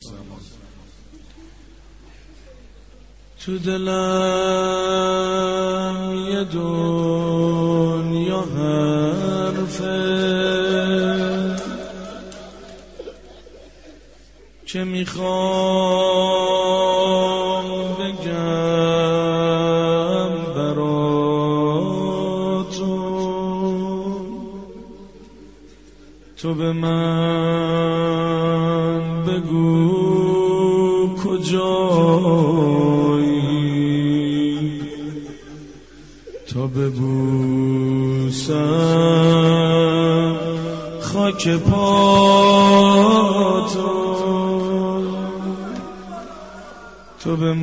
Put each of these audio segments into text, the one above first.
تو دلم یه دنیا حرفه که میخوام بگم براتون، تو به من بگو کجایی تا ببوسم خاک پاتون، تو به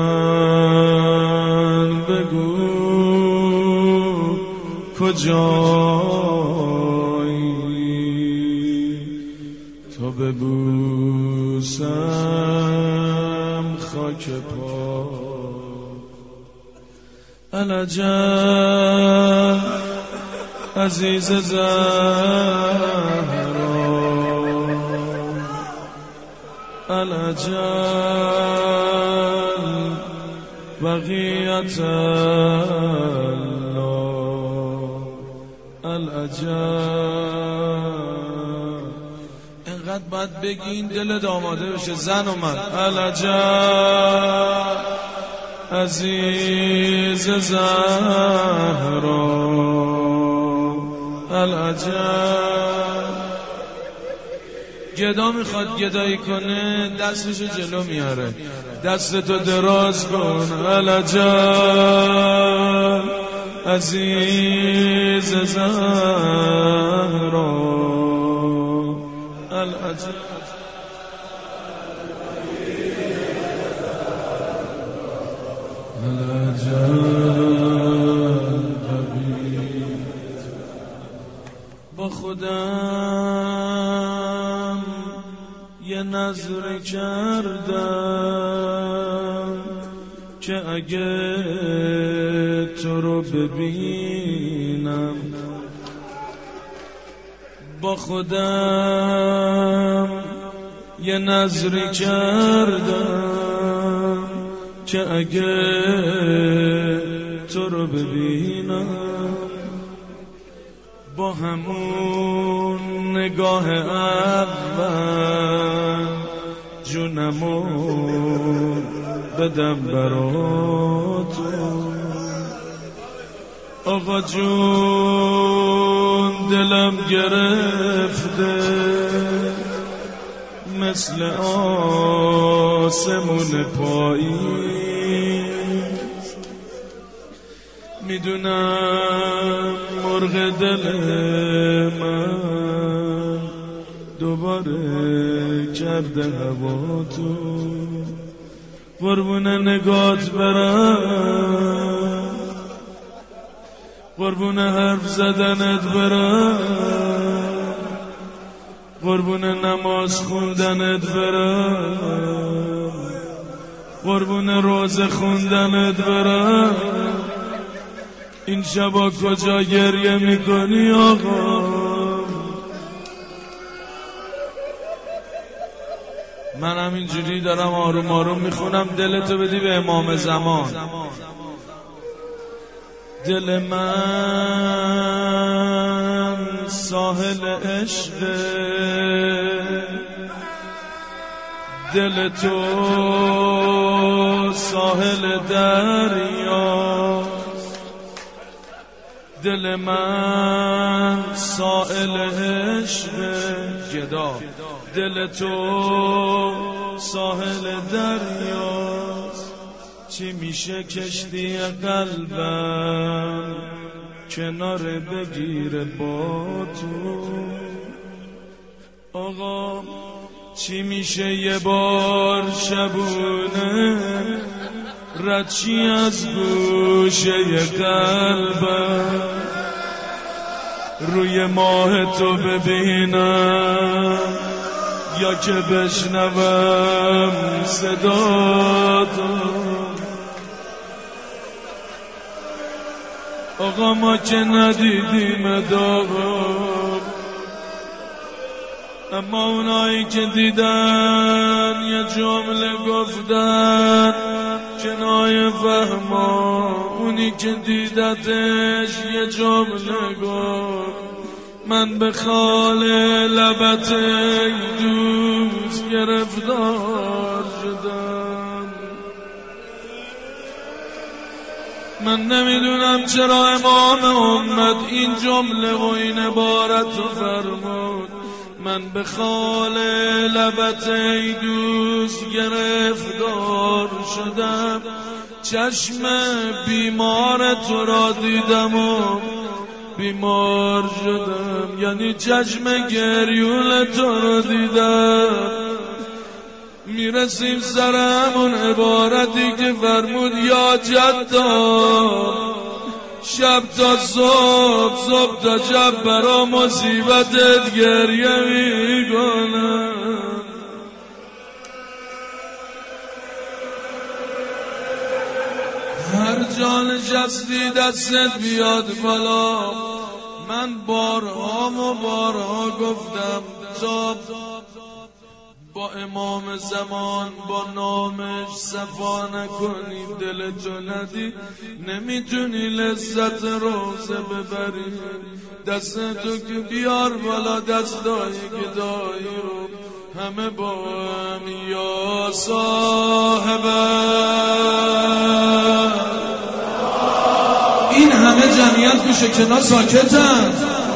من بگو کجایی تا ببوسم خاک پا. العجب عزیز زهرا، العجب بقیت الله، العجب. اینقدر باید بگین دلت آماده بشه زن و من. العجب عزیز زهرا، العجب. گدا میخواد گدایی کنه دستشو جلو میاره، دستتو دراز کن. العجب عزیز زهرا، العجب. با خودم یه نظر کردم که اگه تو رو ببینم، با خودم یه نظری کردم که اگه تو رو ببینم، با همون نگاه اول جونمو بدم براتون. آقا جون دلم گرفته مثل آسمون پاییز، میدونم مرغ دل من دوباره کرده هوا تو. قربون نگات برم، قربون حرف زدنت برم، قربون نماز خوندنت برم، قربون روزه خوندنت برم. این شبا کجا گریه میکنی آقا؟ من همینجوری دارم آروم آروم میخونم، دلتو بدی به امام زمان. دل من ساحل عشقه، دل تو ساحل دریا، دل من ساحل عشقه گدا، دل تو ساحل دریاست. چی میشه کشتی قلبم کنار بگیره با تو؟ آقا چی میشه یه بار شبونه ردچی از گوشه قلبم روی ماه تو ببینم یا که بشنوم صدا تو؟ آقا ما که ندیدیم داغو، اما اونایی که دیدن یه جمله گفتن کنایه فهما، اونی که دیدتش یه جمله گفت من به خال لبت ای دوست گرفتار شدم. من نمیدونم چرا امام امت این جمله و این عبارت رو فرمود، من به خال لبت ای دوست گرفتار شدم. چشم بیمار تو را دیدم و بیمار شدم، یعنی چشم گریول تو را دیدم. میرسیم سر همون عبارتی که فرمود یا جدا، شب تا صبح، صبح تا شب برا مصیبتت گریه میکنم. هر جا نشستی دستت بیاد بالا. من بارها و بارها گفتم تا با امام زمان با نامش صفا نکنی، دلتو ندی، نمیتونی لذت روزه ببری. دستتو که بیار بالا، دستای گدایی رو همه با هم یا صاحبه. این همه جمعیت میشه کنار ساکتن.